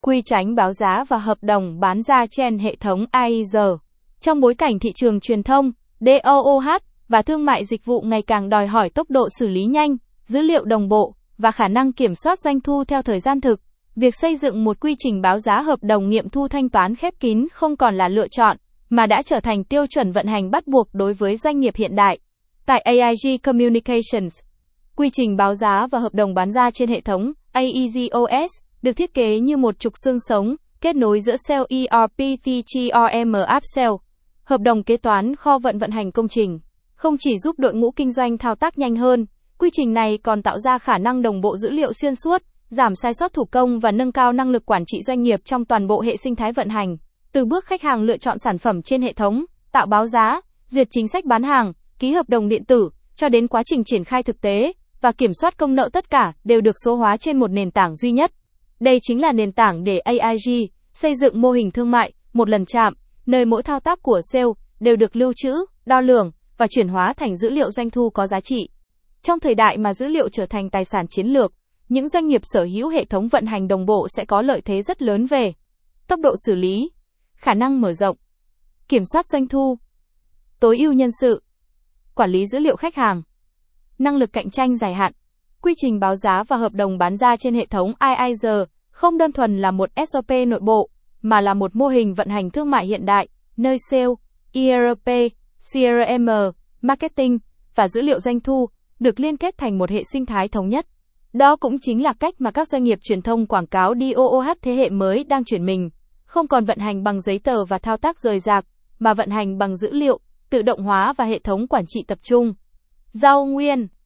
quy tránh báo giá và hợp đồng bán ra trên hệ thống AIG. Trong bối cảnh thị trường truyền thông, DOOH và thương mại dịch vụ ngày càng đòi hỏi tốc độ xử lý nhanh, dữ liệu đồng bộ và khả năng kiểm soát doanh thu theo thời gian thực, việc xây dựng một quy trình báo giá hợp đồng nghiệm thu thanh toán khép kín không còn là lựa chọn, mà đã trở thành tiêu chuẩn vận hành bắt buộc đối với doanh nghiệp hiện đại. Tại AIG Communications, quy trình báo giá và hợp đồng bán ra trên hệ thống AIGOS được thiết kế như một trục xương sống, kết nối giữa Sale ERP CRM Upsell, hợp đồng kế toán kho vận hành công trình. Không chỉ giúp đội ngũ kinh doanh thao tác nhanh hơn, quy trình này còn tạo ra khả năng đồng bộ dữ liệu xuyên suốt, giảm sai sót thủ công và nâng cao năng lực quản trị doanh nghiệp trong toàn bộ hệ sinh thái vận hành. Từ bước khách hàng lựa chọn sản phẩm trên hệ thống, tạo báo giá, duyệt chính sách bán hàng, ký hợp đồng điện tử, cho đến quá trình triển khai thực tế và kiểm soát công nợ, tất cả đều được số hóa trên một nền tảng duy nhất. Đây chính là nền tảng để AIG xây dựng mô hình thương mại một lần chạm, nơi mỗi thao tác của sale đều được lưu trữ, đo lường và chuyển hóa thành dữ liệu doanh thu có giá trị. Trong thời đại mà dữ liệu trở thành tài sản chiến lược, những doanh nghiệp sở hữu hệ thống vận hành đồng bộ sẽ có lợi thế rất lớn về tốc độ xử lý, khả năng mở rộng, kiểm soát doanh thu, tối ưu nhân sự, quản lý dữ liệu khách hàng, năng lực cạnh tranh dài hạn. Quy trình báo giá và hợp đồng bán ra trên hệ thống AIG không đơn thuần là một SOP nội bộ, mà là một mô hình vận hành thương mại hiện đại, nơi sale, ERP, CRM, marketing và dữ liệu doanh thu được liên kết thành một hệ sinh thái thống nhất. Đó cũng chính là cách mà các doanh nghiệp truyền thông quảng cáo DOOH thế hệ mới đang chuyển mình, không còn vận hành bằng giấy tờ và thao tác rời rạc, mà vận hành bằng dữ liệu, tự động hóa và hệ thống quản trị tập trung. Giao Nguyên